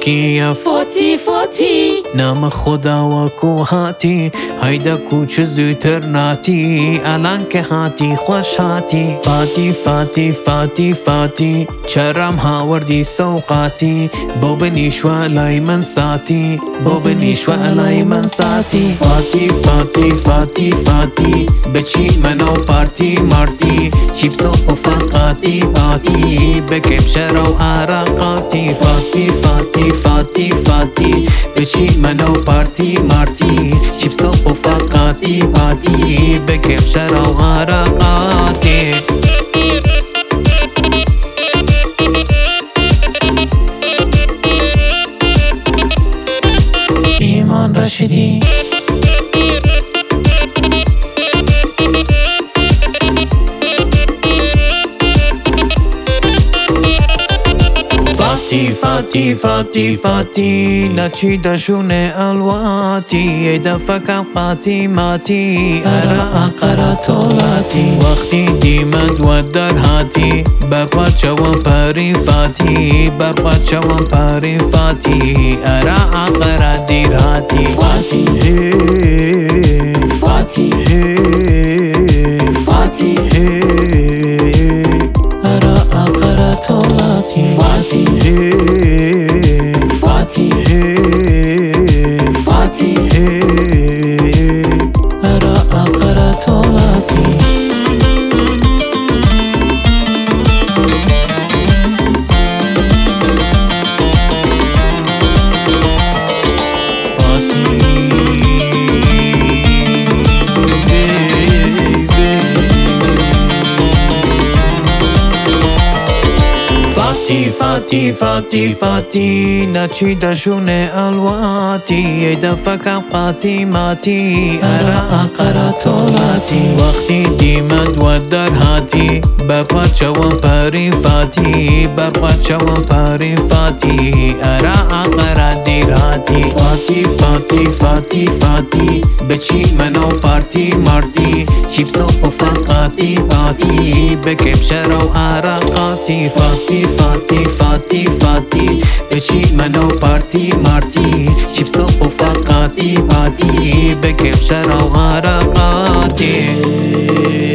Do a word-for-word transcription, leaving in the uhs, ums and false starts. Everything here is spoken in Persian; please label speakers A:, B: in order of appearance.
A: کیه
B: فاتی فاتی
A: نام خدا وکو هاتی هیدا کوچ زودتر ناتی الان که هاتی خوش هاتی فاتی فاتی فاتی فاتی چرم هاوردی سوقاتی بو بنیشوا لای من ساتی بو بنیشوا لای من ساتی فاتی فاتی فاتی فاتی بچی منو پارتی مارتی چیپس و پفاقاتی پاتی بکب شرو عراقاتی فاتی فاتی فاتی فاتی بچی منو پارتی مارتی چیپس و پفاقاتی پاتی بکب شرو عراقاتی ایمان رشیدی فاتی فاتی فاتی فاتی نچی دشون الواتی ایدا فکم قاتی ماتی ارا اقرا طولاتی وقتی دیمد و در هاتی برقا چوان پاری فاتی برقا چوان پاری فاتی ارا اقرا دیر هاتی
B: فاتی فاتی فاتی
A: ارا اقرا طولاتی
B: فاتی فاتی فاتی
A: ارا اقرا طولاتی فاتی فاتی فاتی فاتی نچی دشون الواتی ایدا فکم قاتی ماتی ارا اقرا طولاتی وقتی دیمد و در هاتی برقا چوان پاری فاتی برقا چوان پاری فاتی ارا اقرا دیر هاتی فاتی فاتی فاتی فاتی بچی منو پارتی مارتی چیپس و پفاقاتی پاتی بکب شرو عراقاتی فاتی فاتی فاتی فاتی بچی منو پارتی مارتی چیپس و پفاقاتی پاتی بکب شرو عراقاتی